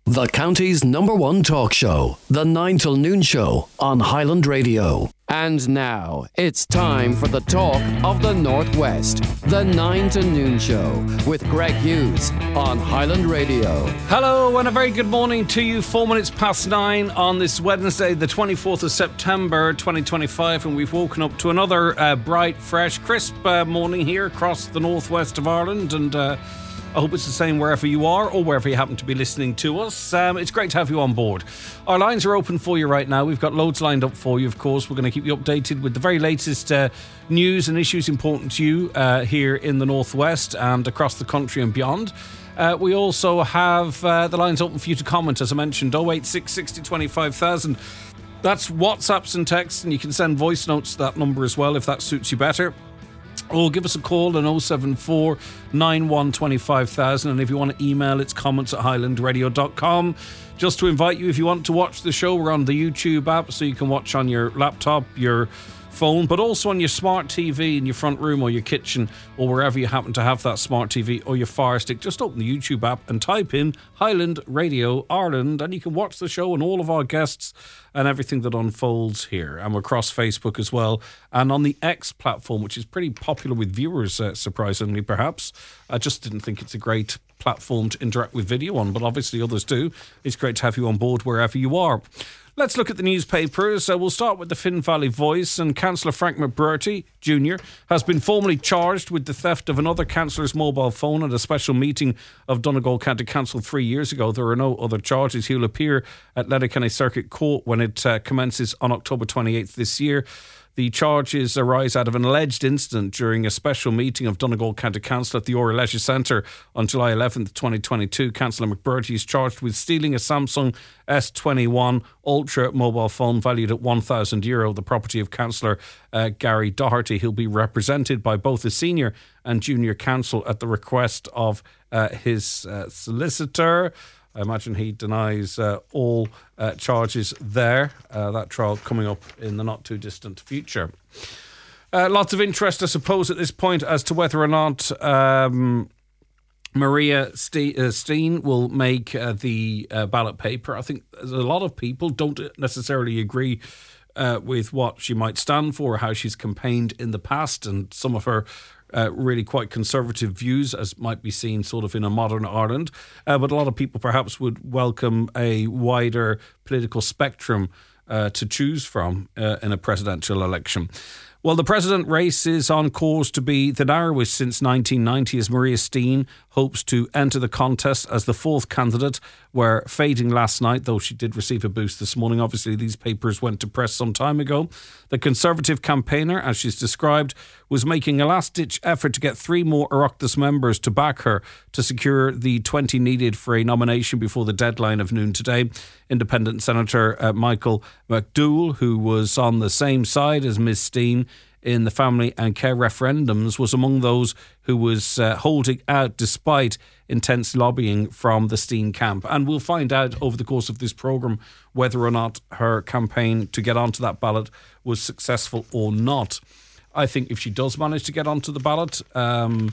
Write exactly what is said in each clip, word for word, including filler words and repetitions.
The county's number one talk show, The nine till Noon Show on Highland Radio. And now, it's time for the talk of the Northwest, The nine to Noon Show, with Greg Hughes on Highland Radio. Hello, and a very good morning to you. Four minutes past nine on this Wednesday, the twenty-fourth of September, twenty twenty-five, and we've woken up to another uh, bright, fresh, crisp uh, morning here across the northwest of Ireland, and uh, I hope it's the same wherever you are or wherever you happen to be listening to us. Um, it's great to have you on board. Our lines are open for you right now. We've got loads lined up for you, of course. We're going to keep you updated with the very latest uh, news and issues important to you uh, here in the Northwest and across the country and beyond. Uh, we also have uh, the lines open for you to comment, as I mentioned, oh eight six, sixty, twenty-five thousand. That's WhatsApps and texts, and you can send voice notes to that number as well if that suits you better. Or give us a call on oh seven four, nine one, two five thousand, and if you want to email, it's comments at highland radio dot com. Just to invite you, if you want to watch the show, we're on the YouTube app, so you can watch on your laptop, your phone, but also on your smart T V in your front room or your kitchen or wherever you happen to have that smart T V or your Fire Stick. Just open the YouTube app and type in Highland Radio Ireland, and you can watch the show and all of our guests and everything that unfolds here. And we're across Facebook as well, and on the X platform, which is pretty popular with viewers, uh, surprisingly perhaps. I just didn't think it's a great platform to interact with video on, but obviously others do. It's great to have you on board wherever you are. Let's look at the newspapers. Uh, we'll start with the Finn Valley Voice, and Councillor Frank McBurty Junior has been formally charged with the theft of another councillor's mobile phone at a special meeting of Donegal County Council three years ago. There are no other charges. He'll appear at Letterkenny Circuit Court when it uh, commences on October twenty-eighth this year. The charges arise out of an alleged incident during a special meeting of Donegal County Council at the Ora Leisure Centre on July eleventh, twenty twenty-two. Councillor McBurty is charged with stealing a Samsung S twenty-one Ultra mobile phone valued at one thousand euro, the property of Councillor uh, Gary Doherty. He'll be represented by both the senior and junior council at the request of uh, his uh, solicitor. I imagine he denies uh, all uh, charges there. Uh, that trial coming up in the not too distant future. Uh, lots of interest, I suppose, at this point as to whether or not um, Maria Steen will make uh, the uh, ballot paper. I think a lot of people don't necessarily agree uh, with what she might stand for, how she's campaigned in the past, and some of her Uh, really quite conservative views, as might be seen sort of in a modern Ireland. Uh, but a lot of people perhaps would welcome a wider political spectrum uh, to choose from uh, in a presidential election. Well, the president race is on course to be the narrowest since nineteen ninety, as Maria Steen hopes to enter the contest as the fourth candidate, where fading last night, though she did receive a boost this morning. Obviously, these papers went to press some time ago. The Conservative campaigner, as she's described, was making a last-ditch effort to get three more Oireachtas members to back her to secure the twenty needed for a nomination before the deadline of noon today. Independent Senator uh, Michael McDowell, who was on the same side as Miz Steen in the family and care referendums, was among those who was uh, holding out despite intense lobbying from the Steen camp. And we'll find out over the course of this programme whether or not her campaign to get onto that ballot was successful or not. I think if she does manage to get onto the ballot, um,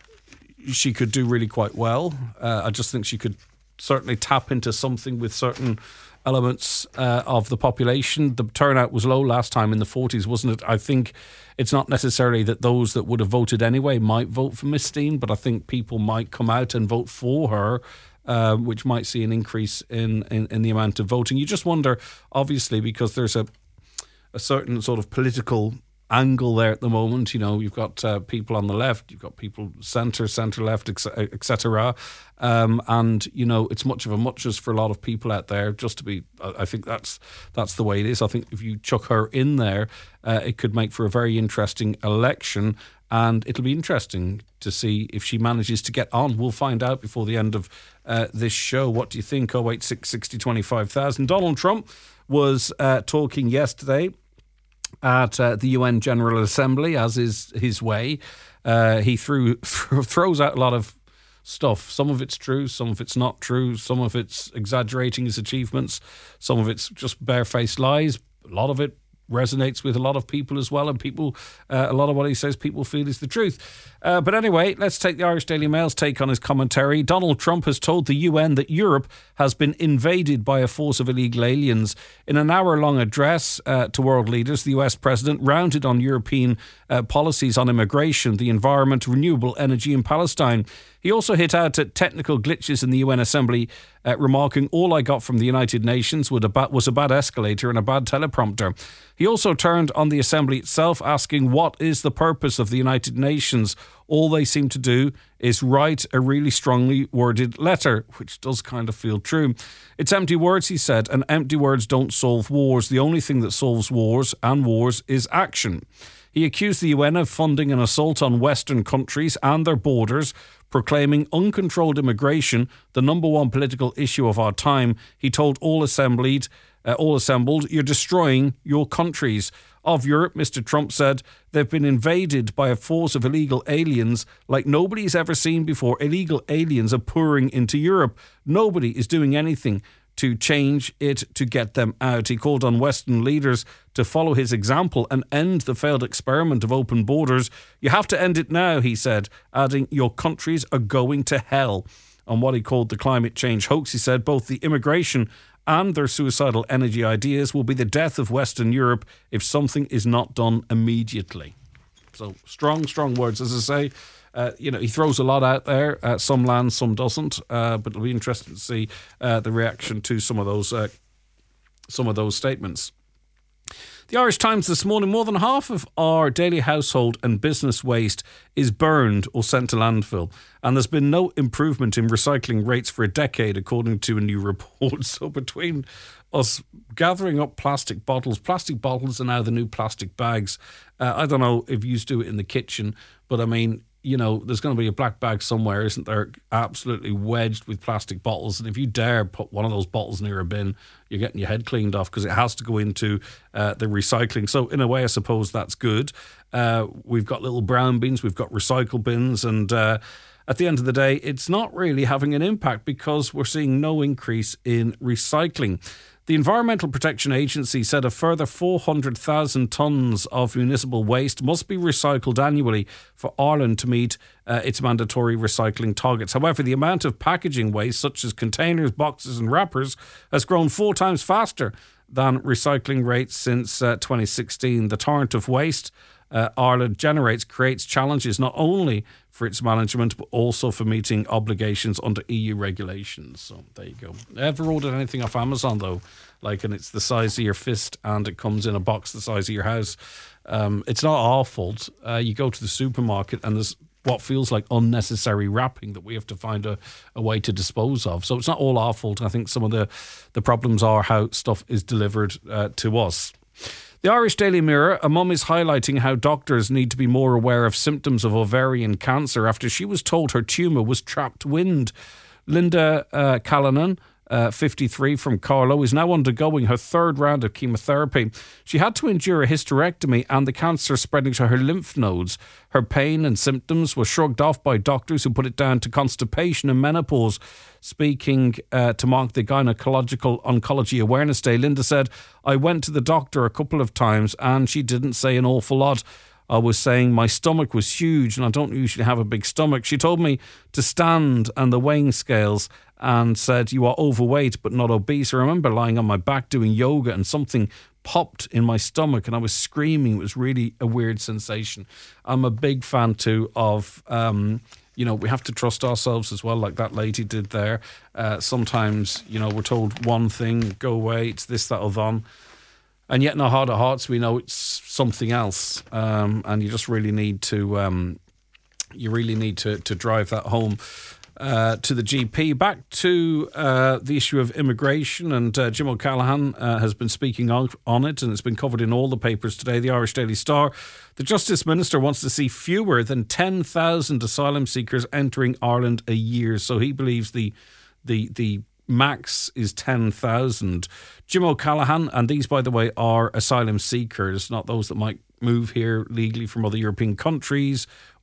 she could do really quite well. Uh, I just think she could certainly tap into something with certain elements uh, of the population. The turnout was low last time in the forties, wasn't it? I think it's not necessarily that those that would have voted anyway might vote for Miss Steen, but I think people might come out and vote for her, uh, which might see an increase in, in, in the amount of voting. You just wonder, obviously, because there's a, a certain sort of political angle there at the moment. You know, you've got uh, people on the left, you've got people centre, centre left, et cetera. Um, and you know, it's much of a muchness for a lot of people out there. Just to be, I think that's that's the way it is. I think if you chuck her in there, uh, it could make for a very interesting election, and it'll be interesting to see if she manages to get on. We'll find out before the end of uh, this show. What do you think? oh eight six, sixty, twenty-five thousand. Donald Trump was uh, talking yesterday at uh, the U N General Assembly, as is his way. Uh, he threw th- throws out a lot of stuff. Some of it's true, some of it's not true, some of it's exaggerating his achievements, some of it's just barefaced lies. A lot of it resonates with a lot of people as well, and people, uh, a lot of what he says, people feel is the truth. Uh, but anyway, let's take the Irish Daily Mail's take on his commentary. Donald Trump has told the U N that Europe has been invaded by a force of illegal aliens. In an hour-long address uh, to world leaders, the U S president rounded on European uh, policies on immigration, the environment, renewable energy in Palestine. He also hit out at technical glitches in the U N Assembly, uh, remarking, all I got from the United Nations was a, ba- was a bad escalator and a bad teleprompter. He also turned on the Assembly itself, asking, what is the purpose of the United Nations? All they seem to do is write a really strongly worded letter, which does kind of feel true. It's empty words, he said, and empty words don't solve wars. The only thing that solves wars and wars is action. He accused the U N of funding an assault on Western countries and their borders, proclaiming uncontrolled immigration the number one political issue of our time. He told all assembled, uh, all assembled, you're destroying your countries. Of Europe, Mister Trump said, they've been invaded by a force of illegal aliens like nobody's ever seen before. Illegal aliens are pouring into Europe. Nobody is doing anything to change it, to get them out. He called on Western leaders to follow his example and end the failed experiment of open borders. You have to end it now, he said, adding, your countries are going to hell. On what he called the climate change hoax, he said both the immigration and their suicidal energy ideas will be the death of Western Europe if something is not done immediately. So strong, strong words, as I say. Uh, you know, he throws a lot out there. Uh, some lands, some doesn't. Uh, but it'll be interesting to see uh, the reaction to some of those, uh, some of those statements. The Irish Times this morning, more than half of our daily household and business waste is burned or sent to landfill. And there's been no improvement in recycling rates for a decade, according to a new report. So between us gathering up plastic bottles, plastic bottles are now the new plastic bags. Uh, I don't know if you do it in the kitchen, but I mean, you know, there's going to be a black bag somewhere, isn't there? Absolutely wedged with plastic bottles. And if you dare put one of those bottles near a bin, you're getting your head cleaned off because it has to go into uh, the recycling. So in a way, I suppose that's good. Uh, we've got little brown bins, we've got recycle bins. And uh, at the end of the day, it's not really having an impact because we're seeing no increase in recycling. The Environmental Protection Agency said a further four hundred thousand tonnes of municipal waste must be recycled annually for Ireland to meet uh, its mandatory recycling targets. However, the amount of packaging waste, such as containers, boxes and wrappers, has grown four times faster than recycling rates since uh, twenty sixteen. The torrent of waste uh, Ireland generates creates challenges not only for its management, but also for meeting obligations under E U regulations. So there you go. Ever ordered anything off Amazon though? Like, and it's the size of your fist and it comes in a box the size of your house. Um, it's not our fault. Uh, you go to the supermarket and there's what feels like unnecessary wrapping that we have to find a, a way to dispose of. So it's not all our fault. I think some of the, the problems are how stuff is delivered uh, to us. The Irish Daily Mirror, a mum is highlighting how doctors need to be more aware of symptoms of ovarian cancer after she was told her tumour was trapped wind. Linda uh, Callanan, uh, fifty-three, from Carlow, is now undergoing her third round of chemotherapy. She had to endure a hysterectomy and the cancer spreading to her lymph nodes. Her pain and symptoms were shrugged off by doctors who put it down to constipation and menopause. Speaking uh, to mark the Gynecological Oncology Awareness Day, Linda said, I went to the doctor a couple of times and she didn't say an awful lot. I was saying my stomach was huge and I don't usually have a big stomach. She told me to stand on the weighing scales and said, you are overweight but not obese. I remember lying on my back doing yoga and something popped in my stomach and I was screaming. It was really a weird sensation. I'm a big fan too of, um, you know, we have to trust ourselves as well, like that lady did there. Uh, sometimes, you know, we're told one thing, go away, it's this, that or that. And yet in our heart of hearts, we know it's something else. Um, and you just really need to, um, you really need to, to drive that home. Uh, to the G P. Back to uh, the issue of immigration, and uh, Jim O'Callaghan uh, has been speaking on, on it, and it's been covered in all the papers today. The Irish Daily Star. The Justice Minister wants to see fewer than ten thousand asylum seekers entering Ireland a year, so he believes the the the max is ten thousand. Jim O'Callaghan, and these, by the way, are asylum seekers, not those that might move here legally from other European countries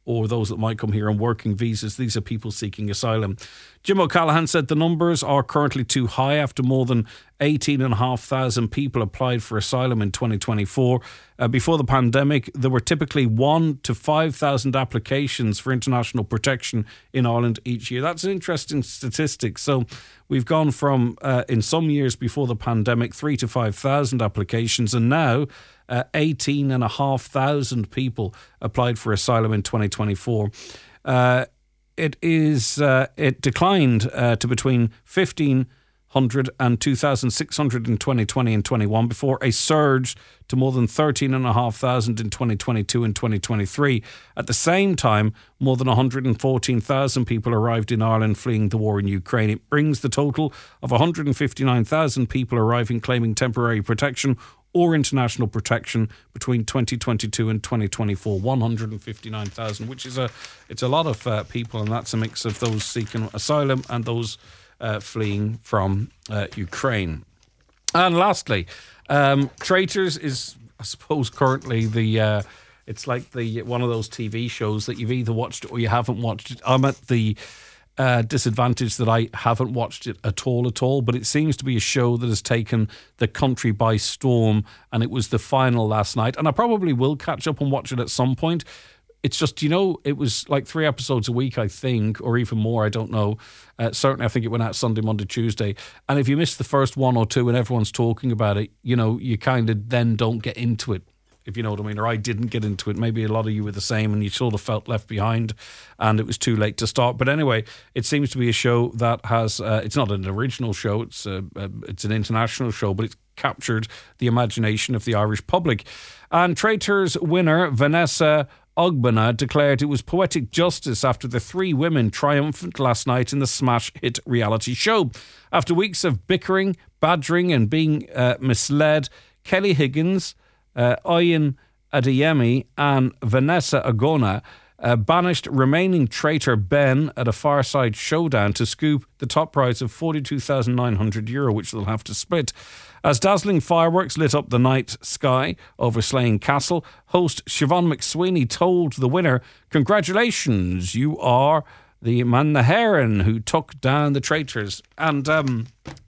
or those that might come here on working visas. These are people seeking asylum. Jim O'Callaghan said the numbers are currently too high after more than eighteen thousand five hundred people applied for asylum in twenty twenty-four. Uh, before the pandemic, there were typically one to five thousand applications for international protection in Ireland each year. That's an interesting statistic. So we've gone from, uh, in some years before the pandemic, three to five thousand applications, and now uh, eighteen and a half thousand people applied for asylum in twenty twenty-four. Uh, it is uh, it declined uh, to between fifteen hundred and two thousand six hundred in twenty twenty and twenty-one before a surge to more than thirteen and a half thousand in twenty twenty-two and twenty twenty-three. At the same time, more than one hundred fourteen thousand people arrived in Ireland fleeing the war in Ukraine. It brings the total of one hundred fifty-nine thousand people arriving claiming temporary protection or international protection between twenty twenty-two and twenty twenty-four. one hundred fifty-nine thousand, which is a it's a lot of uh, people, and that's a mix of those seeking asylum and those Uh, fleeing from uh, Ukraine. And lastly, um, Traitors is, I suppose, currently the uh, it's like the one of those T V shows that you've either watched it or you haven't watched it. I'm at the uh, disadvantage that I haven't watched it at all at all, but it seems to be a show that has taken the country by storm, and it was the final last night, and I probably will catch up and watch it at some point. It's just, you know, it was like three episodes a week, I think, or even more, I don't know. Uh, certainly, I think it went out Sunday, Monday, Tuesday. And if you miss the first one or two and everyone's talking about it, you know, you kind of then don't get into it, if you know what I mean. Or I didn't get into it. Maybe a lot of you were the same and you sort of felt left behind and it was too late to start. But anyway, it seems to be a show that has, uh, it's not an original show, it's a, a, it's an international show, but it's captured the imagination of the Irish public. And Traitors winner Vanessa Ogbonna declared it was poetic justice after the three women triumphed last night in the smash hit reality show. After weeks of bickering, badgering and being uh, misled, Kelly Higgins, uh, Oyin Adeyemi and Vanessa Ogbonna uh, banished remaining traitor Ben at a Fireside Showdown to scoop the top prize of forty-two thousand nine hundred euro, which they'll have to split. As dazzling fireworks lit up the night sky over Slane Castle, host Siobhan McSweeney told the winner, "Congratulations, you are the man the heron who took down the traitors." And um,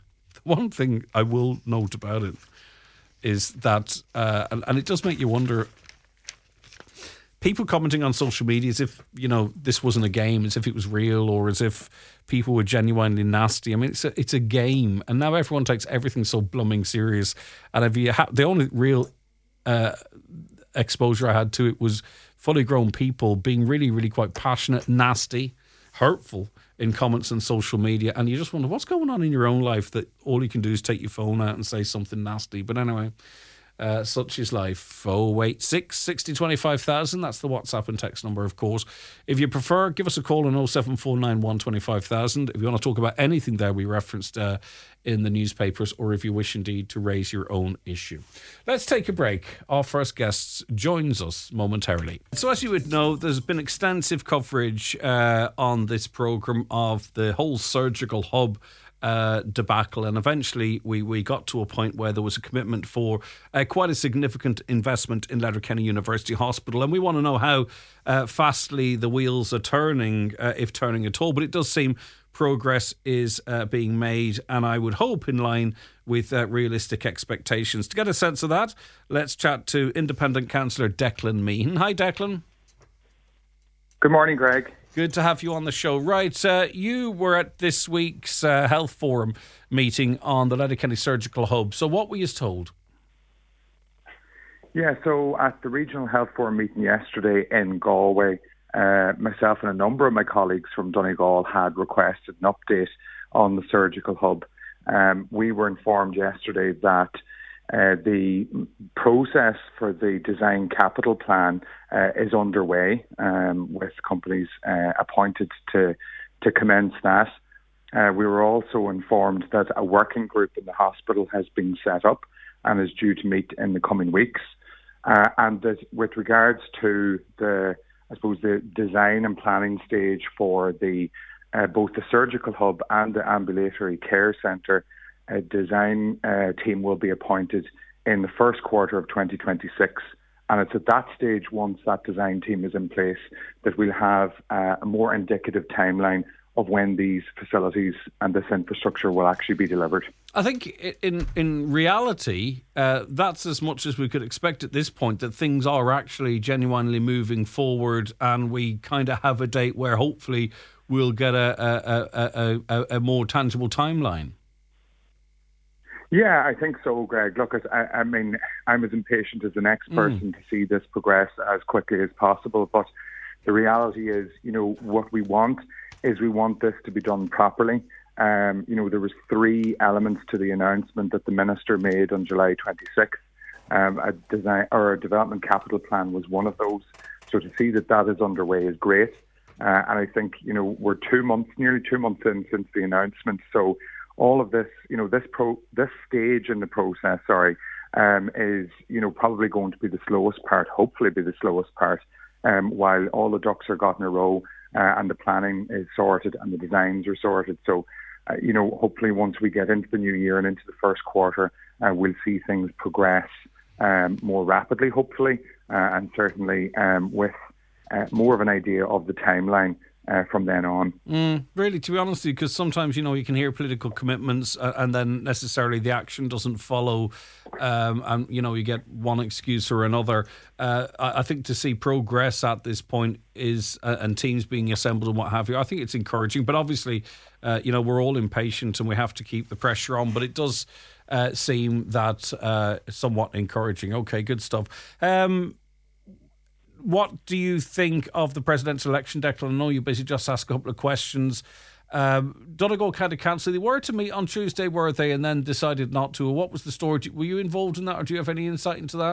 one thing I will note about it is that, uh, and, and it does make you wonder, people commenting on social media as if, you know, this wasn't a game, as if it was real, or as if people were genuinely nasty. I mean, it's a, it's a game, and now everyone takes everything so blooming serious. And if you ha- the only real uh, exposure I had to it was fully grown people being really, really quite passionate, nasty, hurtful in comments on social media, and you just wonder what's going on in your own life that all you can do is take your phone out and say something nasty. But anyway, Uh, such is life. oh eight six, six oh, twenty-five thousand. That's the WhatsApp and text number, of course. If you prefer, give us a call on oh seven four nine one, two five thousand. If you want to talk about anything there we referenced uh, in the newspapers, or if you wish indeed to raise your own issue. Let's take a break. Our first guest joins us momentarily. So as you would know, there's been extensive coverage uh, on this programme of the whole surgical hub Uh, debacle, and eventually we, we got to a point where there was a commitment for uh, quite a significant investment in Letterkenny University Hospital, and we want to know how uh, fastly the wheels are turning, uh, if turning at all. But it does seem progress is uh, being made, and I would hope in line with uh, realistic expectations. To get a sense of that, let's chat to Independent Councillor Declan Meehan. Hi, Declan. Good morning, Greg. Good to have you on the show. Right, uh, you were at this week's uh, Health Forum meeting on the Letterkenny Surgical Hub. So what were you told? Yeah, so at the Regional Health Forum meeting yesterday in Galway, uh, myself and a number of my colleagues from Donegal had requested an update on the surgical hub. Um, we were informed yesterday that Uh, the process for the design capital plan uh, is underway, um, with companies uh, appointed to to commence that. Uh, we were also informed that a working group in the hospital has been set up and is due to meet in the coming weeks. Uh, and that with regards to the, I suppose, the design and planning stage for the uh, both the surgical hub and the ambulatory care centre, a design uh, team will be appointed in the first quarter of twenty twenty-six, And it's at that stage, once that design team is in place, that we'll have uh, a more indicative timeline of when these facilities and this infrastructure will actually be delivered. I think in in reality, uh, that's as much as we could expect at this point, that things are actually genuinely moving forward, and we kind of have a date where hopefully we'll get a a, a, a, a more tangible timeline. Yeah, I think so, Greg. Look, I, I mean, I'm as impatient as the next person mm. to see this progress as quickly as possible. But the reality is, you know, what we want is we want this to be done properly. Um, you know, there was three elements to the announcement that the minister made on July twenty-sixth. Um, a design or a development capital plan was one of those. So to see that that is underway is great. Uh, and I think, you know, we're two months, nearly two months in since the announcement. So all of this, you know, this pro, this stage in the process, sorry, um, is, you know, probably going to be the slowest part, hopefully be the slowest part, um, while all the ducks are got in a row uh, and the planning is sorted and the designs are sorted. So, uh, you know, hopefully once we get into the new year and into the first quarter, uh, we'll see things progress um, more rapidly, hopefully, uh, and certainly um, with uh, more of an idea of the timeline Uh, from then on. Mm, really, to be honest with you, because sometimes, you know, you can hear political commitments uh, and then necessarily the action doesn't follow, um, and, you know, you get one excuse or another. Uh, I, I think to see progress at this point is, uh, and teams being assembled and what have you, I think it's encouraging. But obviously, uh, you know, we're all impatient and we have to keep the pressure on, but it does uh, seem that uh, somewhat encouraging. Okay, good stuff. Um, What do you think of the presidential election, Declan? I know you basically just asked a couple of questions. Um, Donegal County Council, they were to meet on Tuesday, were they, and then decided not to? What was the story? Were you involved in that, or do you have any insight into that?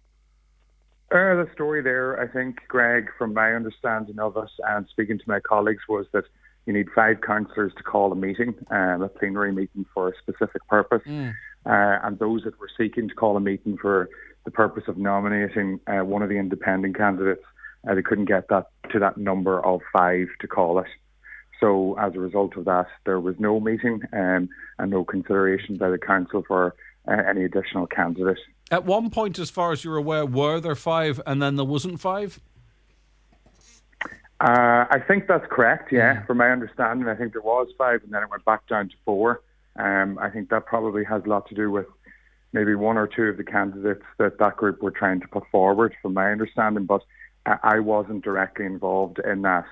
Uh, the story there, I think, Greg, from my understanding of it and speaking to my colleagues, was that you need five councillors to call a meeting, um, a plenary meeting for a specific purpose. Mm. Uh, and those that were seeking to call a meeting for the purpose of nominating uh, one of the independent candidates, uh, they couldn't get that to that number of five to call it. So as a result of that, there was no meeting um, and no consideration by the council for uh, any additional candidate. At one point, as far as you're aware, were there five and then there wasn't five? Uh, I think that's correct, yeah. Mm. From my understanding, I think there was five and then it went back down to four. Um, I think that probably has a lot to do with maybe one or two of the candidates that that group were trying to put forward, from my understanding, but I wasn't directly involved in that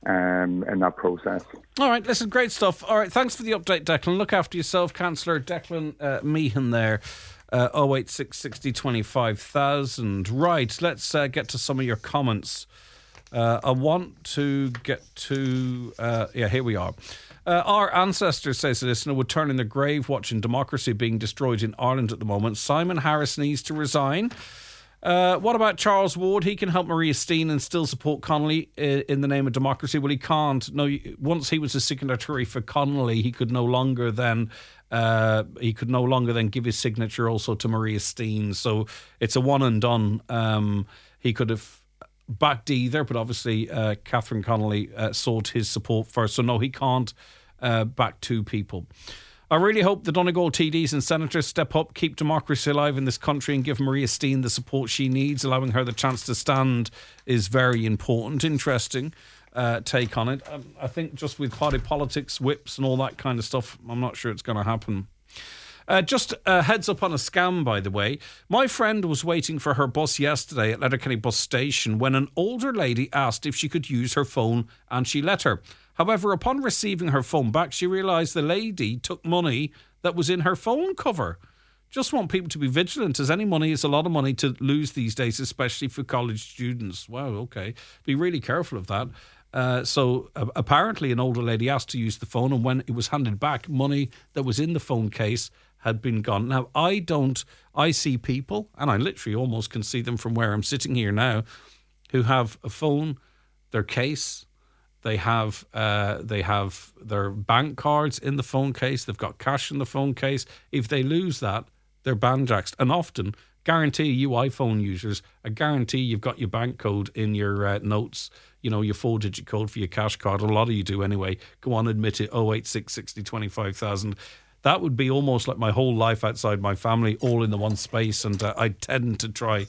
um, in that process. All right, listen, great stuff. All right, thanks for the update, Declan. Look after yourself, Councillor Declan uh, Meehan there, uh, oh eight six, sixty, twenty-five thousand. Right, let's uh, get to some of your comments. Uh, I want to get to... Uh, yeah, here we are. Uh, our ancestors, says the listener, would turn in their grave watching democracy being destroyed in Ireland at the moment. Simon Harris needs to resign. Uh, what about Charles Ward? He can help Maria Steen and still support Connolly in the name of democracy. Well, he can't. No, once he was a signatory for Connolly, he could no longer then uh, he could no longer then give his signature also to Maria Steen. So it's a one and done. Um, he could have backed either, but obviously uh, Catherine Connolly uh, sought his support first. So no, he can't uh, back two people. I really hope the Donegal T Ds and senators step up, keep democracy alive in this country and give Maria Steen the support she needs. Allowing her the chance to stand is very important. Interesting uh, take on it. Um, I think just with party politics, whips and all that kind of stuff, I'm not sure it's going to happen. Uh, just a heads up on a scam, by the way. My friend was waiting for her bus yesterday at Letterkenny bus station when an older lady asked if she could use her phone, and she let her. However, upon receiving her phone back, she realised the lady took money that was in her phone cover. Just want people to be vigilant, as any money is a lot of money to lose these days, especially for college students. Wow, okay. Be really careful of that. Uh, so uh, apparently an older lady asked to use the phone, and when it was handed back, money that was in the phone case had been gone. Now, I don't, I see people, and I literally almost can see them from where I'm sitting here now, who have a phone, their case, they have uh, they have their bank cards in the phone case, they've got cash in the phone case. If they lose that, they're banjaxed. And often, guarantee you iPhone users, I guarantee you've got your bank code in your uh, notes, you know, your four-digit code for your cash card. A lot of you do anyway. Go on, admit it, oh eight six, sixty, twenty-five thousand. That would be almost like my whole life outside my family, all in the one space. And uh, I tend to try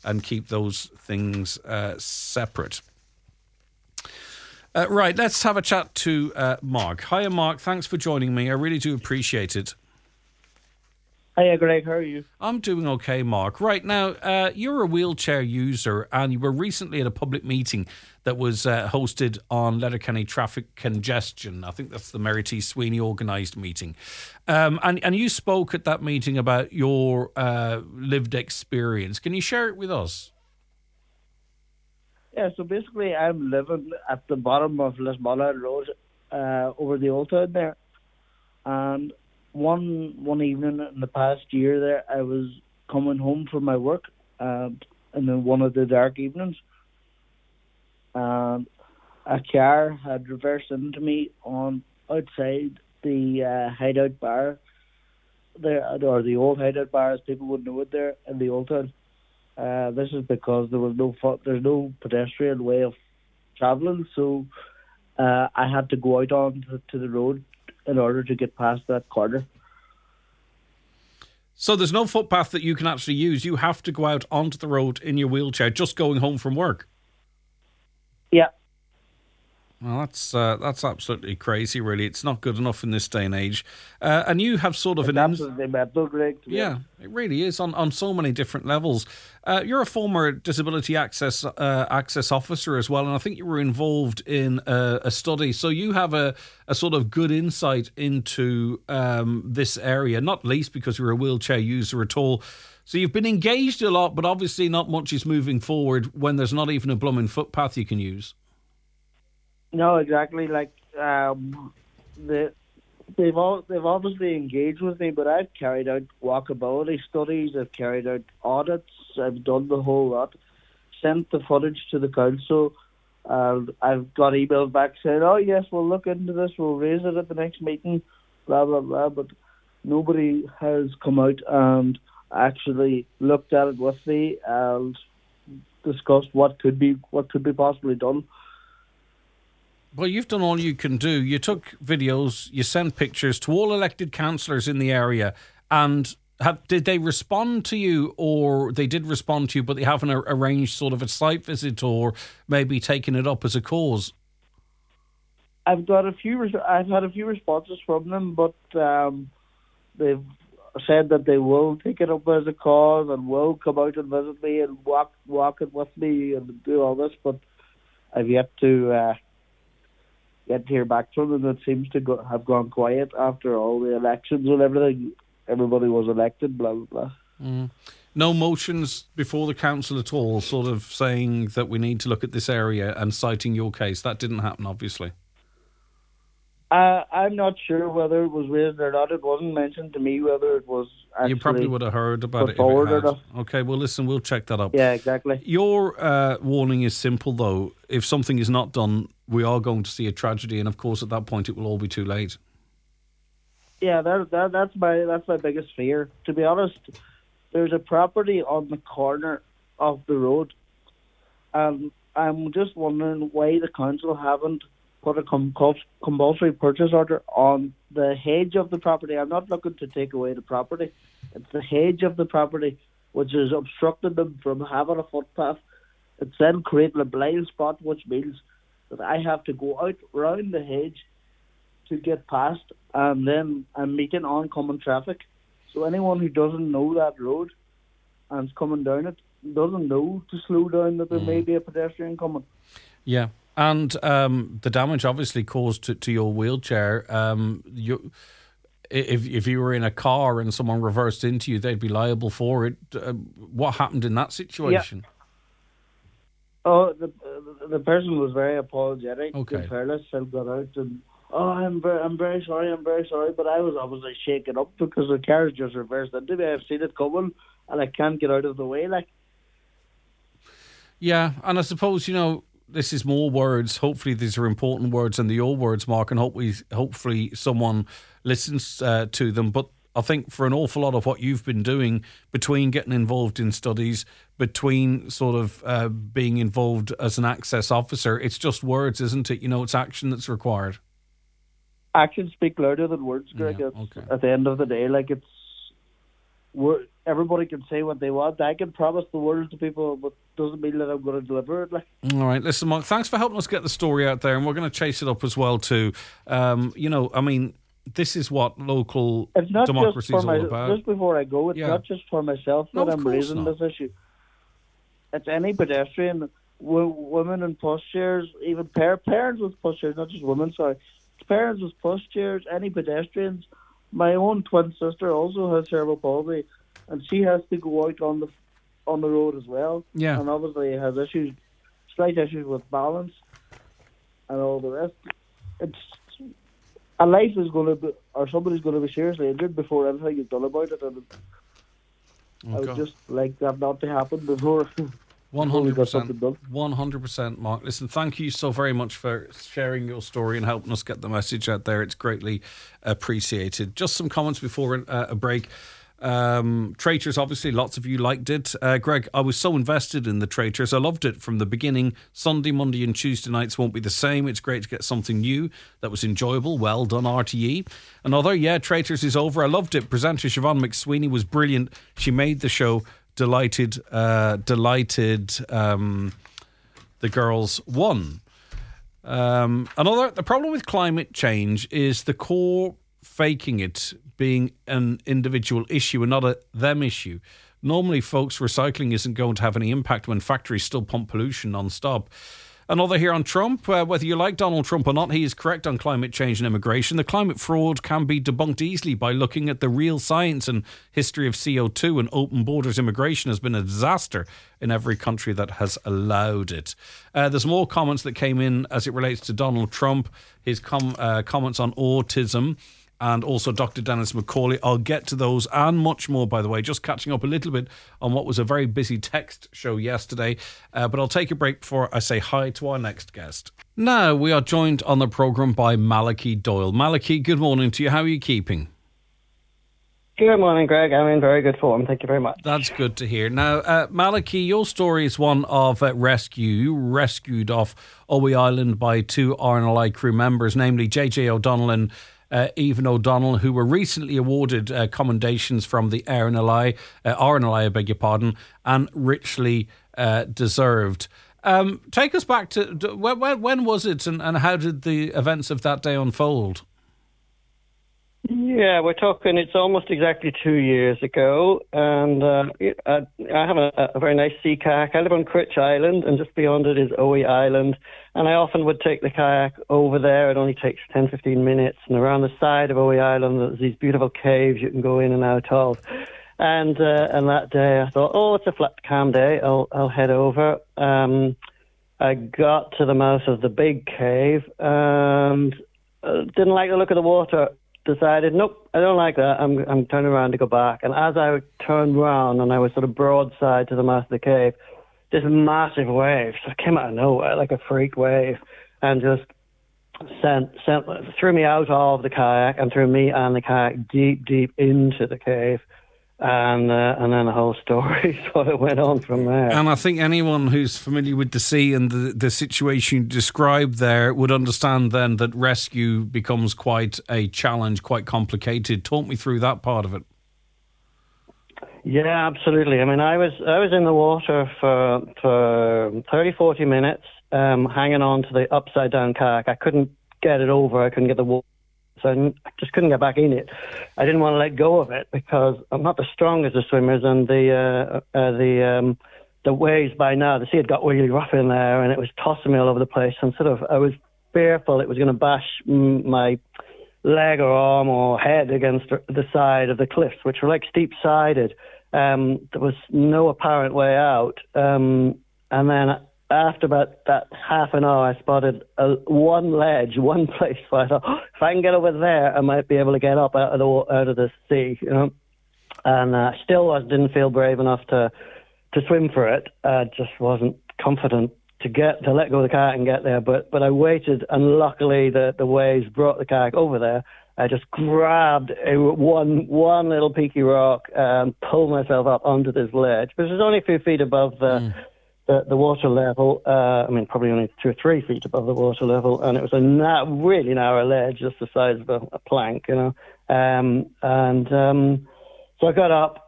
and keep those things uh, separate. Uh, right, let's have a chat to uh, Mark. Hiya, Mark. Thanks for joining me. I really do appreciate it. Hiya, Greg. How are you? I'm doing okay, Mark. Right, now, uh, you're a wheelchair user and you were recently at a public meeting that was uh, hosted on Letterkenny traffic congestion. I think that's the Mary T. Sweeney organised meeting. Um, and, and you spoke at that meeting about your uh, lived experience. Can you share it with us? Yeah, so basically I'm living at the bottom of Lismonna Road uh, over the Old Town there. And one one evening in the past year there, I was coming home from my work um, in the, one of the dark evenings. And a car had reversed into me on outside the uh, Hideout Bar, there, or the old Hideout Bar as people would know it there in the Old Town. Uh, this is because there was no there's no pedestrian way of travelling, so uh, I had to go out onto to the road in order to get past that corner. So there's no footpath that you can actually use. You have to go out onto the road in your wheelchair, just going home from work. Yeah. Well, that's uh, that's absolutely crazy, really. It's not good enough in this day and age. Uh, and you have sort of It's an... absolutely mental, Greg. Yeah, it really is on, on so many different levels. Uh, you're a former disability access uh, access officer as well, and I think you were involved in a, a study. So you have a, a sort of good insight into um, this area, not least because you're a wheelchair user at all. So you've been engaged a lot, but obviously not much is moving forward when there's not even a blooming footpath you can use. No, exactly. Like um, the they've all they've obviously engaged with me, but I've carried out walkability studies. I've carried out audits. I've done the whole lot. Sent the footage to the council. Uh, I've got emails back saying, "Oh yes, we'll look into this. We'll raise it at the next meeting." Blah blah blah. But nobody has come out and actually looked at it with me and discussed what could be what could be possibly done. Well, you've done all you can do. You took videos, you sent pictures to all elected councillors in the area, and have, did they respond to you, or they did respond to you, but they haven't a, arranged sort of a site visit or maybe taken it up as a cause? I've got a few. I've had a few responses from them, but um, they've said that they will take it up as a cause and will come out and visit me and walk walk it with me and do all this. But I've yet to. Uh, Yet to hear back from them. It seems to go, have gone quiet after all the elections and everything. Everybody was elected, blah, blah, blah. Mm. No motions before the council at all, sort of saying that we need to look at this area and citing your case. That didn't happen, obviously. Uh, I'm not sure whether it was raised or not. It wasn't mentioned to me whether it was actually You probably would have heard about it if forward it or had. not. Okay, well, listen, we'll check that up. Yeah, exactly. Your uh, warning is simple, though. If something is not done, we are going to see a tragedy, and of course, at that point, it will all be too late. Yeah, that, that that's my that's my biggest fear. To be honest, there's a property on the corner of the road, and I'm just wondering why the council haven't put a compul- compulsory purchase order on the hedge of the property. I'm not looking to take away the property. It's the hedge of the property which is obstructing them from having a footpath. It's then creating a blind spot, which means that I have to go out round the hedge to get past, and then I'm meeting oncoming traffic. So anyone who doesn't know that road and is coming down it doesn't know to slow down, that there mm. may be a pedestrian coming. Yeah. And um, the damage obviously caused to, to your wheelchair. Um, you, if if you were in a car and someone reversed into you, they'd be liable for it. Uh, what happened in that situation? Yeah. Oh, the the person was very apologetic. Okay. The careless felt got out and oh, I'm very I'm very sorry, I'm very sorry. But I was obviously shaken up because the car just reversed into me. I've seen it coming and I can't get out of the way. Like. Yeah, and I suppose you know. This is more words. Hopefully these are important words and the old words, Mark, and hopefully, hopefully someone listens uh, to them. But I think for an awful lot of what you've been doing, between getting involved in studies, between sort of uh, being involved as an access officer, it's just words, isn't it? You know, it's action that's required. Actions speak louder than words, Greg. Yeah, okay. At the end of the day, like it's... We're, everybody can say what they want. I can promise the world to people, but doesn't mean that I'm going to deliver it. Like. All right, listen, Mark, thanks for helping us get the story out there, and we're going to chase it up as well too. Um, you know, I mean, this is what local it's not democracy just is for all my, about. Just before I go, it's yeah. not just for myself no, that I'm raising not. this issue. It's any pedestrian, w- women in pushchairs, even par- parents with pushchairs, not just women, sorry. It's parents with pushchairs, any pedestrians. My own twin sister also has cerebral palsy, and she has to go out on the on the road as well. Yeah. And obviously has issues, slight issues with balance and all the rest. It's a life is going to be, or somebody's going to be seriously injured before anything is done about it. And oh, I would God. just like that not to happen before. One hundred percent. One hundred percent, Mark. Listen, thank you so very much for sharing your story and helping us get the message out there. It's greatly appreciated. Just some comments before uh, a break. Um, Traitors, obviously, lots of you liked it. Uh, Greg, I was so invested in the Traitors. I loved it from the beginning. Sunday, Monday, and Tuesday nights won't be the same. It's great to get something new that was enjoyable. Well done, R T E. Another, yeah, Traitors is over. I loved it. Presenter Siobhan McSweeney was brilliant. She made the show. Delighted, uh, delighted. Um, the girls won. Um, another, the problem with climate change is the core faking it being an individual issue and not a them issue. Normally, folks, recycling isn't going to have any impact when factories still pump pollution non-stop. Another here on Trump. Uh, whether you like Donald Trump or not, he is correct on climate change and immigration. The climate fraud can be debunked easily by looking at the real science and history of C O two, and open borders immigration has been a disaster in every country that has allowed it. Uh, there's more comments that came in as it relates to Donald Trump, his com- uh, comments on autism, and also Doctor Dennis McCauley. I'll get to those and much more, by the way, just catching up a little bit on what was a very busy text show yesterday. Uh, but I'll take a break before I say hi to our next guest. Now, we are joined on the programme by Malachy Doyle. Malachy, good morning to you. How are you keeping? Good morning, Greg. I'm in very good form. Thank you very much. That's good to hear. Now, uh, Malachy, your story is one of uh, rescue. You were rescued off Owie Island by two R N L I crew members, namely J J O'Donnell and Uh, Evan O'Donnell, who were recently awarded uh, commendations from the R N L I, uh, R N L I, I beg your pardon, and richly uh, deserved. Um, take us back to, to when, when was it, and, and how did the events of that day unfold? Yeah, we're talking, it's almost exactly two years ago, and uh, I, I have a, a very nice sea kayak. I live on Critch Island, and just beyond it is Owie Island, and I often would take the kayak over there. It only takes ten, fifteen minutes, and around the side of Owie Island there's these beautiful caves you can go in and out of. And uh, and that day I thought, oh, it's a flat, calm day, I'll, I'll head over. Um, I got to the mouth of the big cave, and uh, didn't like the look of the water. Decided, nope, I don't like that. I'm I'm turning around to go back. And as I turned around and I was sort of broadside to the mouth of the cave, this massive wave sort of came out of nowhere, like a freak wave, and just sent sent threw me out of the kayak and threw me and the kayak deep, deep into the cave. And uh, and then the whole story sort of went on from there. And I think anyone who's familiar with the sea and the, the situation you described there would understand then that rescue becomes quite a challenge, quite complicated. Talk me through that part of it. Yeah, absolutely. I mean, I was I was in the water for for thirty, forty minutes, um, hanging on to the upside down kayak. I couldn't get it over. I couldn't get the water. So I just couldn't get back in it. I didn't want to let go of it because I'm not the strongest of swimmers, and the uh, uh, the um, the waves by now, the sea had got really rough in there, and it was tossing me all over the place. And sort of, I was fearful it was going to bash my leg or arm or head against the side of the cliffs, which were like steep-sided. Um, there was no apparent way out, um, and then after about that half an hour, I spotted a, one ledge, one place where I thought, oh, if I can get over there, I might be able to get up out of the out of the sea, you know. And uh, still, I didn't feel brave enough to to swim for it. I just wasn't confident to get to let go of the kayak and get there. But but I waited, and luckily the the waves brought the kayak over there. I just grabbed a, one one little peaky rock and pulled myself up onto this ledge, which was only a few feet above the. Mm. The, the water level, uh, I mean, probably only two or three feet above the water level, and it was a na- really narrow ledge, just the size of a, a plank, you know. Um, and um, so I got up,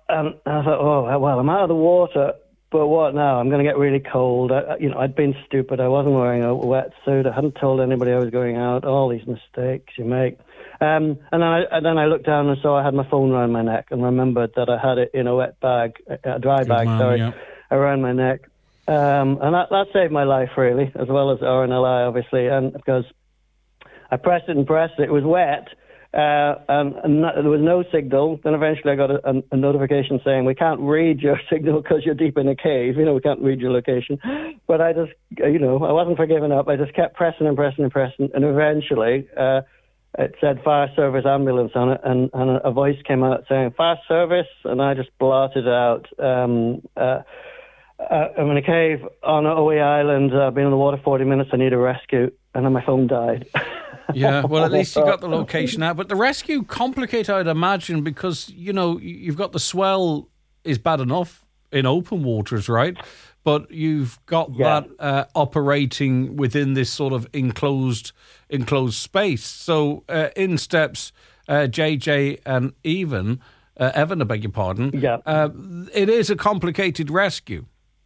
and I thought, oh, well, I'm out of the water, but what now? I'm going to get really cold. I, you know, I'd been stupid. I wasn't wearing a wetsuit. I hadn't told anybody I was going out. All these mistakes you make. Um, and then I and then I looked down and saw I had my phone around my neck, and remembered that I had it in a wet bag, a dry Good bag, man, sorry, yeah. around my neck. Um, and that, that saved my life, really, as well as R N L I, obviously, and because I pressed it and pressed it, it was wet, uh, and, and not, there was no signal. Then eventually I got a, a, a notification saying, we can't read your signal because you're deep in a cave. You know, we can't read your location. But I just, you know, I wasn't for giving up. I just kept pressing and pressing and pressing, and eventually... Uh, it said fire service ambulance on it, and, and a voice came out saying, fire service, and I just blurted out, um, uh, uh, I'm in a cave on Owie Island, I've been in the water forty minutes, I need a rescue, and then my phone died. Yeah, well, at least you got the location out. But the rescue complicated, I'd imagine, because, you know, you've got the swell is bad enough in open waters, right? But you've got Yeah. that uh, operating within this sort of enclosed enclosed space. So uh, in steps uh, J J and Evan, uh, Evan, I beg your pardon. Yeah. Uh, it is a complicated rescue.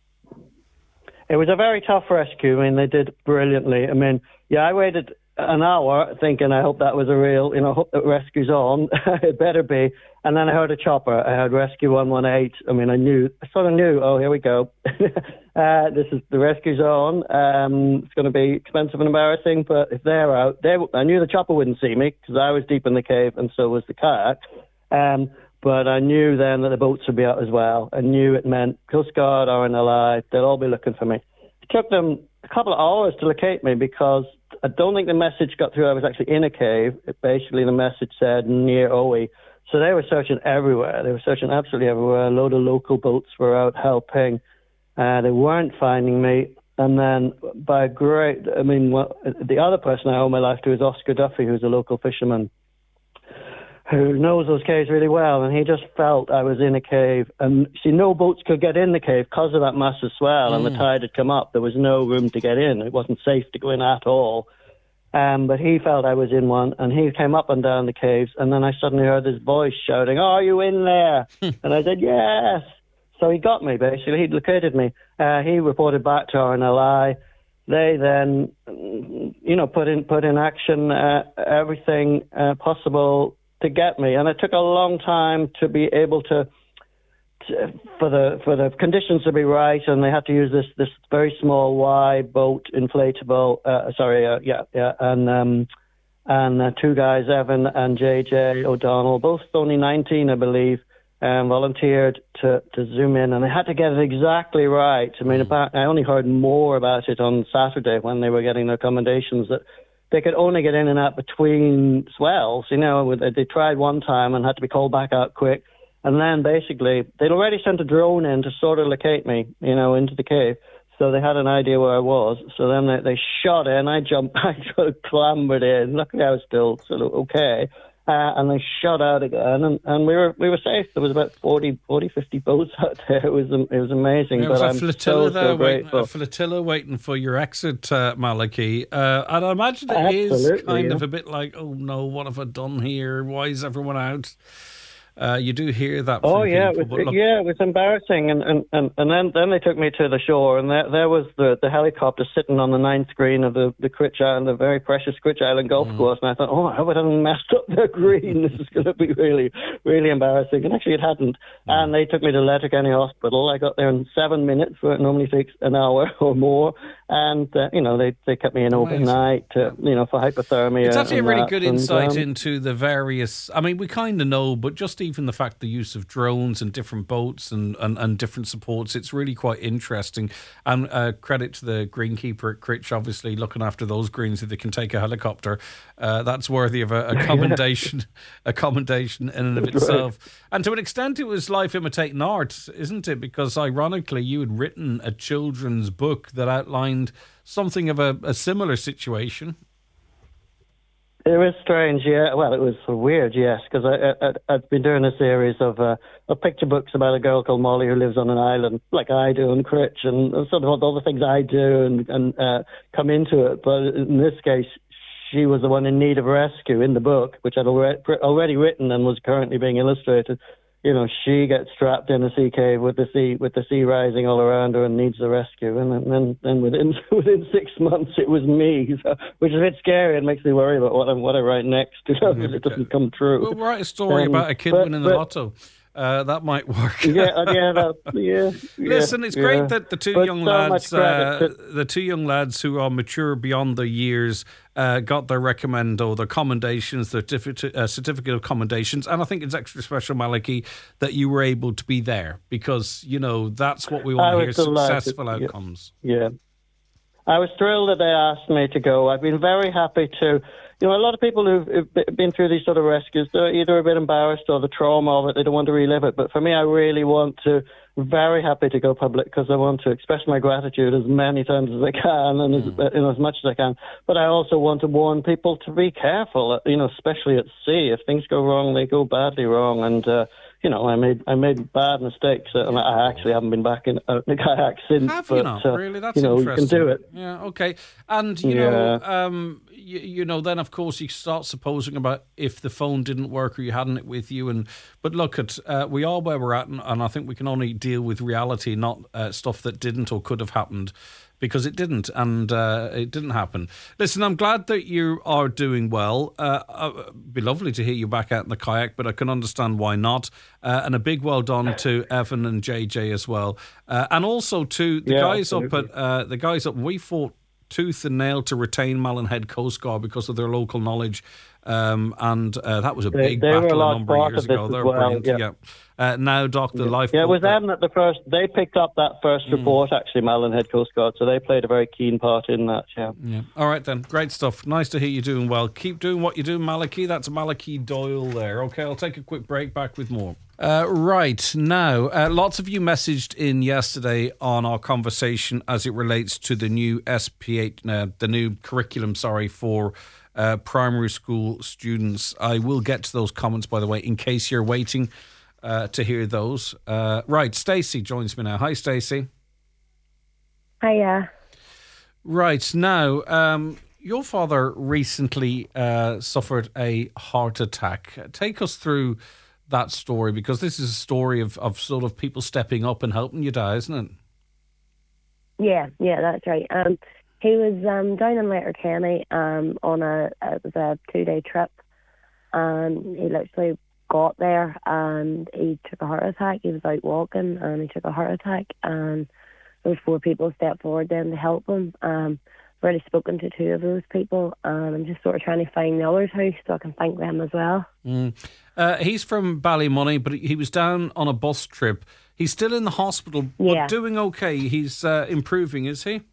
It was a very tough rescue. I mean, they did brilliantly. I mean, yeah, I waited an hour thinking, I hope that was a real, you know, hope that rescue's on. It better be. And then I heard a chopper. I heard Rescue one one eight. I mean, I knew, I sort of knew, oh, here we go. uh, this is, the rescue's on. Um, it's going to be expensive and embarrassing, but if they're out, they, I knew the chopper wouldn't see me because I was deep in the cave and so was the kayak. Um, but I knew then that the boats would be out as well. I knew it meant Coast Guard, R N L I, they'll all be looking for me. It took them a couple of hours to locate me because I don't think the message got through I was actually in a cave. It, basically, the message said near Owie. So they were searching everywhere. They were searching absolutely everywhere. A load of local boats were out helping. Uh, they weren't finding me. And then by great, I mean, well, the other person I owe my life to is Oscar Duffy, who's a local fisherman who knows those caves really well. And he just felt I was in a cave. And see, no boats could get in the cave because of that massive swell. Mm. And the tide had come up. There was no room to get in. It wasn't safe to go in at all. Um, but he felt I was in one, and he came up and down the caves, and then I suddenly heard this voice shouting, oh, are you in there? And I said, yes. So he got me, basically. He'd located me. Uh, he reported back to R N L I. They then, you know, put in put in action uh, everything uh, possible to get me. And it took a long time to be able to, to for the for the conditions to be right, and they had to use this this very small Y boat, inflatable. Uh, sorry, uh, yeah, yeah, and um, and uh, two guys, Evan and J J O'Donnell, both only nineteen, I believe, um, volunteered to to zoom in, and they had to get it exactly right. I mean, about, I only heard more about it on Saturday when they were getting their accommodations that they could only get in and out between swells. You know, they tried one time and had to be called back out quick. And then basically, they'd already sent a drone in to sort of locate me, you know, into the cave. So they had an idea where I was. So then they, they shot in. I jumped, I sort of clambered in. Luckily, I was still sort of okay. Uh, and they shot out again, and, and we were we were safe. There was about forty, fifty boats out there. It was it was amazing. There but was a I'm flotilla so, there, so waiting, grateful. a flotilla waiting for your exit, uh, Malachy. Uh, and I imagine it Absolutely, is kind yeah. of a bit like, oh no, what have I done here? Why is everyone out? Uh, you do hear that from Oh yeah, people, it but was, look, yeah, it was embarrassing, and and, and, and then, then they took me to the shore, and there, there was the, the helicopter sitting on the ninth green of the the Critch Island, the very precious Critch Island golf Mm. course, and I thought, oh, I hope I haven't messed up their green. This is going to be really, really embarrassing. And actually, it hadn't. Mm. And they took me to Letterkenny Hospital. I got there in seven minutes, where it normally takes an hour or more, and uh, you know they they kept me in Amazing. overnight, to, you know, for hypothermia. it's actually a and really that, good and, insight um, into the various. I mean, we kind of know, but just even the fact the use of drones and different boats and, and, and different supports, it's really quite interesting. And uh, credit to the greenkeeper at Critch, obviously looking after those greens. If they can take a helicopter, uh, that's worthy of a, a commendation, a commendation in and of That's itself. Right. And to an extent, it was life imitating art, isn't it? Because ironically, you had written a children's book that outlined something of a, a similar situation. It was strange, yeah. Well, it was weird, yes, because I, I, I'd been doing a series of, uh, of picture books about a girl called Molly who lives on an island, like I do in Critch, and sort of all the things I do and, and uh, come into it. But in this case, she was the one in need of rescue in the book, which I'd already, already written and was currently being illustrated. you know, she gets trapped in a sea cave with the sea with the sea rising all around her and needs the rescue. And then, then within within six months, it was me, so, which is a bit scary. It makes me worry about what I what I write next, you know, because it doesn't come true. We'll write a story um, about a kid but, winning the but, lotto. Uh, that might work. yeah, yeah, that, yeah. Listen, yeah, it's yeah. great that the two but young so lads, uh, to- the two young lads who are mature beyond their years, uh, got their recommendo, their commendations, their certificate, uh, certificate of commendations, and I think it's extra special, Malachy, that you were able to be there because you know that's what we want I to was hear: delighted. successful outcomes. Yeah. yeah. I was thrilled that they asked me to go. I've been very happy to. You know, a lot of people who've, who've been through these sort of rescues, they're either a bit embarrassed or the trauma of it, they don't want to relive it. But for me, I really want to, very happy to go public because I want to express my gratitude as many times as I can and as, you know, as much as I can. But I also want to warn people to be careful, you know, especially at sea. If things go wrong, they go badly wrong. And, uh, you know, I made I made bad mistakes. Uh, and I actually haven't been back in a kayak since. Have but, you not? Uh, really? That's you know, interesting. you can do it. Yeah, okay. And, you Yeah. know, um, you, you know, then, of course, you start supposing about if the phone didn't work or you hadn't it with you. And But look, at uh, we are where we're at, and, and I think we can only deal with reality, not uh, stuff that didn't or could have happened. Because it didn't, and uh, it didn't happen. Listen, I'm glad that you are doing well. Uh, it'd be lovely to hear you back out in the kayak, but I can understand why not. Uh, and a big well done to Evan and J J as well, uh, and also to the Yeah, guys absolutely. up at uh, the guys up. We fought tooth and nail to retain Malin Head Coast Guard because of their local knowledge. Um, and uh, that was a They- big they were a battle a large number of part years of this ago. as They were well, brilliant. yeah. Yeah. Uh, now, Doc, the lifeboat. Yeah, it was that- them that the first, they picked up that first report, actually, Malin Head Coast Guard, so they played a very keen part in that, yeah. Yeah. All right, then. Great stuff. Nice to hear you doing well. Keep doing what you're doing, Malachy. That's Malachy Doyle there. Okay, I'll take a quick break. Back with more. Uh, right. Now, uh, lots of you messaged in yesterday on our conversation as it relates to the new S P H, uh, the new curriculum, sorry, for uh, primary school students. I will get to those comments, by the way, in case you're waiting uh, to hear those. Uh, right. Stacey joins me now. Hi, Stacey. Hiya. Right, now, um, your father recently uh, suffered a heart attack. Take us through that story, because this is a story of, of sort of people stepping up and helping you, Dad, isn't it? Yeah, yeah, that's right. Um, he was um, down in Letterkenny um, on a, it was a two-day trip, and he literally got there and he took a heart attack. He was out walking and he took a heart attack, and those four people stepped forward then to help him. Um, I've already spoken to two of those people, and I'm just sort of trying to find the others house so I can thank them as well. Mm. Uh, he's from Ballymoney, but he was down on a bus trip. He's still in the hospital, Yeah. but doing okay. He's uh, improving, is he?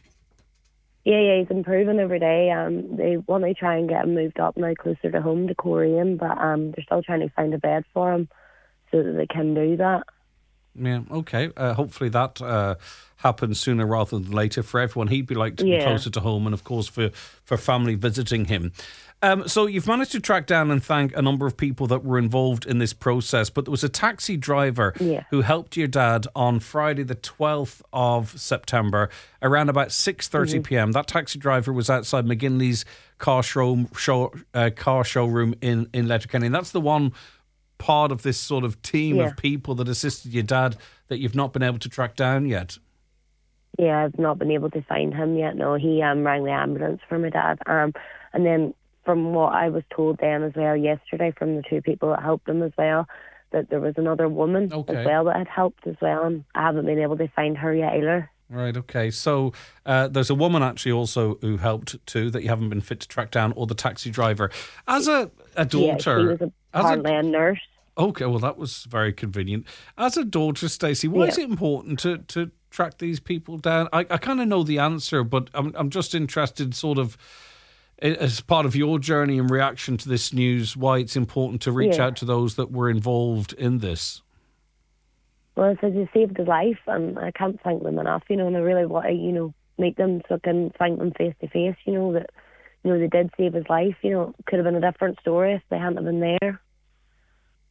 Yeah, yeah, he's improving every day. Um, they want to try and get him moved up now closer to home to Korean, but um, they're still trying to find a bed for him so that they can do that. Yeah, okay. Uh, hopefully that uh, happens sooner rather than later for everyone. He'd be like to be Yeah. closer to home, and of course for, for family visiting him. Um, so you've managed to track down and thank a number of people that were involved in this process, but there was a taxi driver Yeah. who helped your dad on Friday the twelfth of September around about six thirty p.m. That taxi driver was outside McGinley's car show, show uh, car showroom in, in Letterkenny, and that's the one part of this sort of team Yeah. of people that assisted your dad that you've not been able to track down yet. Yeah, I've not been able to find him yet. No, he um, rang the ambulance for my dad. Um, and then from what I was told then as well yesterday from the two people that helped him as well, that there was another woman Okay. as well that had helped as well. And I haven't been able to find her yet either. Right, okay. So uh, there's a woman actually also who helped too that you haven't been fit to track down, or the taxi driver. As a, a daughter... Yeah, she was a as a- Heartland nurse. Okay, well, that was very convenient. As a daughter, Stacey, why is Yeah. it important to, to track these people down? I, I kind of know the answer, but I'm I'm just interested, sort of, i- as part of your journey in reaction to this news, why it's important to reach Yeah. out to those that were involved in this. Well, it says you saved his life, and I can't thank them enough, you know, and I really want to, you know, meet them so I can thank them face to face, you know, that, you know, they did save his life, you know. It could have been a different story if they hadn't have been there.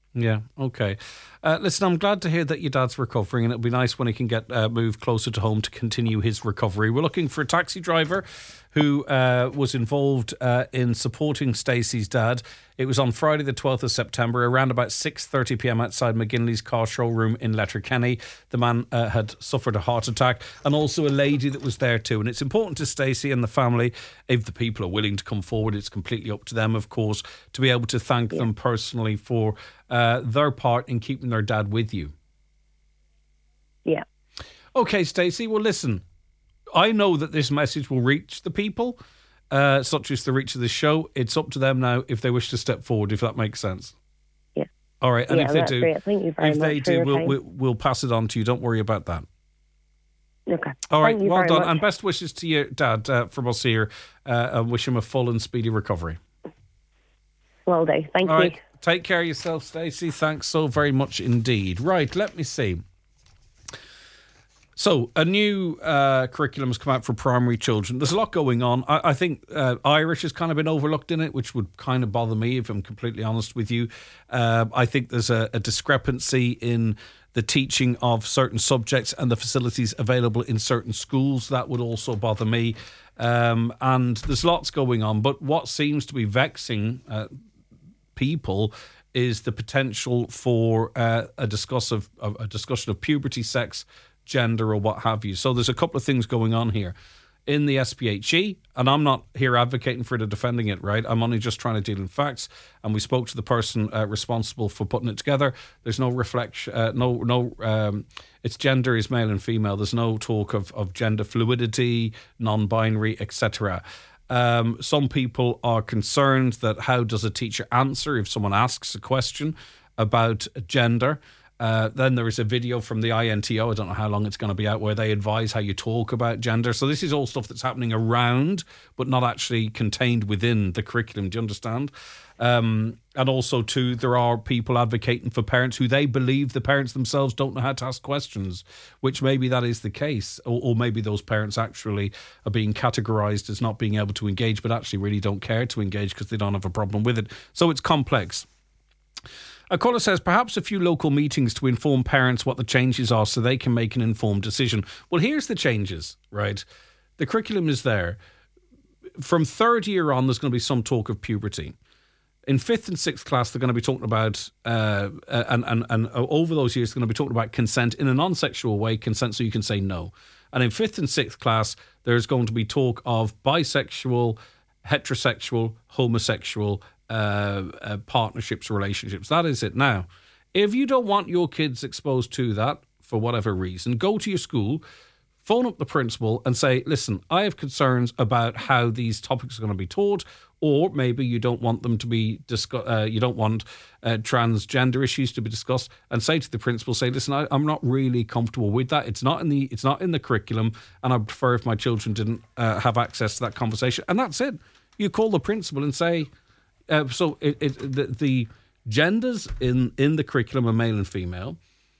Yeah, okay. Uh, listen, I'm glad to hear that your dad's recovering, and it'll be nice when he can get uh, moved closer to home to continue his recovery. We're looking for a taxi driver who uh, was involved uh, in supporting Stacey's dad. It was on Friday the twelfth of September, around about six thirty p.m. outside McGinley's car showroom in Letterkenny. The man uh, had suffered a heart attack, and also a lady that was there too. And it's important to Stacey and the family, if the people are willing to come forward, it's completely up to them, of course, to be able to thank yeah. them personally for uh, their part in keeping their dad with you. Yeah. Okay, Stacey, well, listen, I know that this message will reach the people, uh, such as the reach of the show. It's up to them now if they wish to step forward, if that makes sense. Yeah. All right, and yeah, if they that's do, great. Thank you very if much they for do, your we'll, time. we'll we'll pass it on to you. Don't worry about that. Okay. All right, Thank you well very done, much. and best wishes to your dad uh, from us here. Uh, and wish him a full and speedy recovery. Will do. Thank All you. right, take care of yourself, Stacey. Thanks so very much indeed. Right, let me see. So, a new uh, curriculum has come out for primary children. There's a lot going on. I, I think uh, Irish has kind of been overlooked in it, which would kind of bother me, if I'm completely honest with you. Uh, I think there's a, a discrepancy in the teaching of certain subjects and the facilities available in certain schools. That would also bother me. Um, and there's lots going on. But what seems to be vexing uh, people is the potential for uh, a, discuss of, a discussion of puberty, sex, gender, or what have you. So there's a couple of things going on here in the S P H E, and I'm not here advocating for it or defending it, right? I'm only just trying to deal in facts. And we spoke to the person uh, responsible for putting it together. There's no reflection, uh, no, no. Um, its gender is male and female. There's no talk of of gender fluidity, non-binary, et cetera. Um, some people are concerned that how does a teacher answer if someone asks a question about gender? Uh, then there is a video from the I N T O, I don't know how long it's going to be out, where they advise how you talk about gender. So this is all stuff that's happening around, but not actually contained within the curriculum. Do you understand? Um, and also, too, there are people advocating for parents who they believe the parents themselves don't know how to ask questions, which maybe that is the case. Or, or maybe those parents actually are being categorised as not being able to engage, but actually really don't care to engage because they don't have a problem with it. So it's complex. A caller says, perhaps a few local meetings to inform parents what the changes are so they can make an informed decision. Well, here's the changes, right? The curriculum is there. From third year on, there's going to be some talk of puberty. In fifth and sixth class, they're going to be talking about, uh, and, and, and over those years, they're going to be talking about consent in a non-sexual way, consent so you can say no. And in fifth and sixth class, there's going to be talk of bisexual, heterosexual, homosexual, Uh, uh, partnerships, relationships. That is it. Now, if you don't want your kids exposed to that for whatever reason, go to your school, phone up the principal and say, listen, I have concerns about how these topics are going to be taught, or maybe you don't want them to be discussed, uh, you don't want uh, transgender issues to be discussed, and say to the principal, say, listen, I, I'm not really comfortable with that. It's not in the it's not in the curriculum, and I'd prefer if my children didn't uh, have access to that conversation. And that's it. You call the principal and say, Uh, so it, it, the, the genders in, in the curriculum are male and female,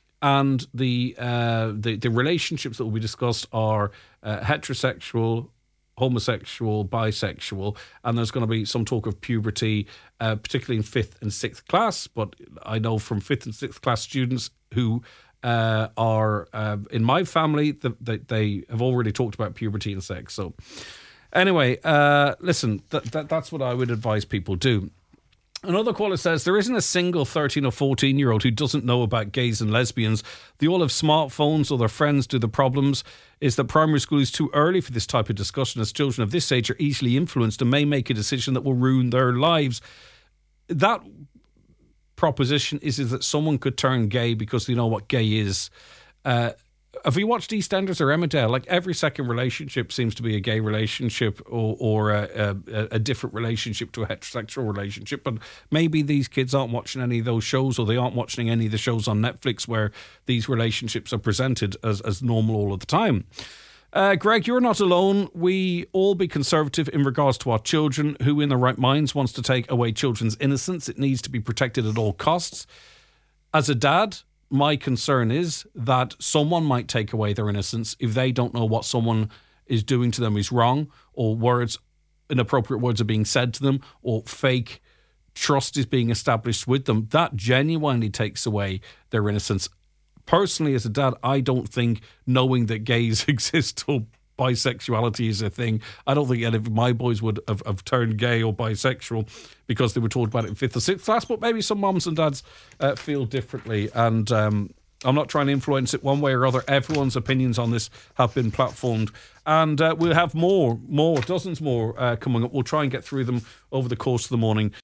and the uh, the, the relationships that will be discussed are uh, heterosexual, homosexual, bisexual, and there's going to be some talk of puberty, uh, particularly in fifth and sixth class. But I know from fifth and sixth class students who uh, are uh, in my family that they, they have already talked about puberty and sex. So. Anyway, uh, listen, th- th- that's what I would advise people do. Another caller says, there isn't a single thirteen or fourteen-year-old who doesn't know about gays and lesbians. They all have smartphones or their friends do. The problems is that primary school is too early for this type of discussion, as children of this age are easily influenced and may make a decision that will ruin their lives. That proposition is, is that someone could turn gay because they know what gay is. Uh Have you watched EastEnders or Emmerdale? Like, every second relationship seems to be a gay relationship or, or a, a, a different relationship to a heterosexual relationship. But maybe these kids aren't watching any of those shows, or they aren't watching any of the shows on Netflix where these relationships are presented as, as normal all of the time. Uh, Greg, you're not alone. We all be conservative in regards to our children. Who in their right minds wants to take away children's innocence? It needs to be protected at all costs. As a dad, my concern is that someone might take away their innocence if they don't know what someone is doing to them is wrong, or words, inappropriate words are being said to them, or fake trust is being established with them, that genuinely takes away their innocence. Personally, as a dad, I don't think knowing that gays exist or bisexuality is a thing, I don't think any of my boys would have, have turned gay or bisexual because they were told about it in fifth or sixth class, but maybe some mums and dads uh, feel differently. And um, I'm not trying to influence it one way or other. Everyone's opinions on this have been platformed. And uh, we'll have more, more, dozens more uh, coming up. We'll try and get through them over the course of the morning.